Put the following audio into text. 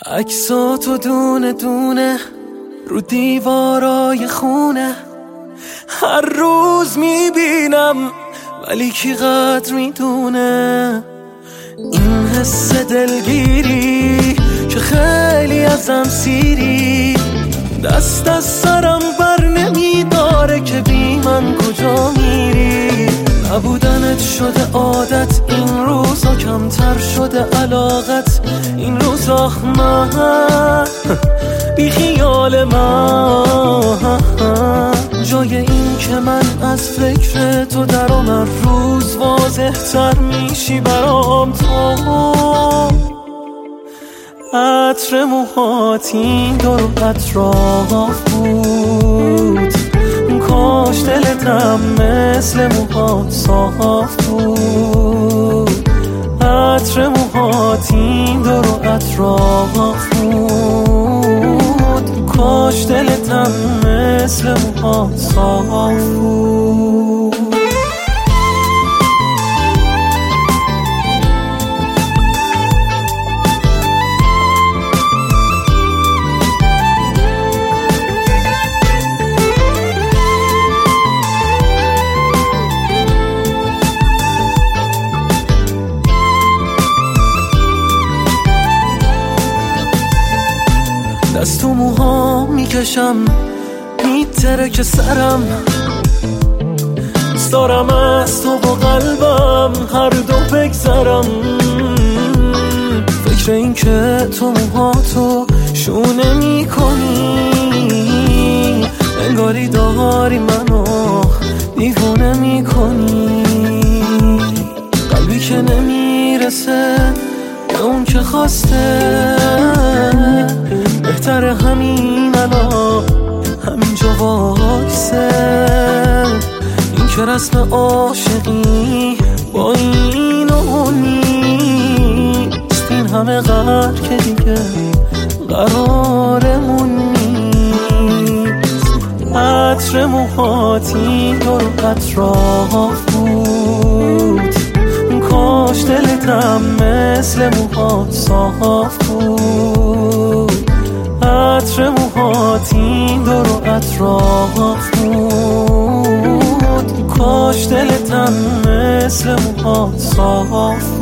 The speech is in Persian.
عکساتو دونه دونه رو دیوارای خونه هر روز میبینم، ولی کی قدر میدونه این حس دلگیری که خیلی ازم سیری. دست از سرم بر نمیداره که بی من کجا میری. نبودنت شده عادت، این روزا کمتر شده علاقت. این روزا من بی خیال من، جای این که من از فکر تو درام هر روز واضح تر میشی برام. تو عطر موهات این دور و اطراف بود، کاش دلتم مثل موهات صاف بود. عطر موهات این دور و اطراف بود، کاش دلتم مثل موهات صاف بود. دست تو موها میکشم میترکه سرم، دوست دارم از تو با قلبم هر دو بگذرم. فکر این که تو موهاتو شونه میکنی، انگاری داری منو دیوونه میکنی. قلبی که نمیرسه به اون که خواسته، بهتر همین الان همینجا واکسه. این که رسم عاشقی با این و اون نیست، این همه قرار که دیگه قرارمون نیست. عطر موهات این دور و اطراف بود، کاش دلتم مثل موهات صاف بود. عطر موهات این دور و اطراف بود، کاش دلتم مثل موهات صاف بود.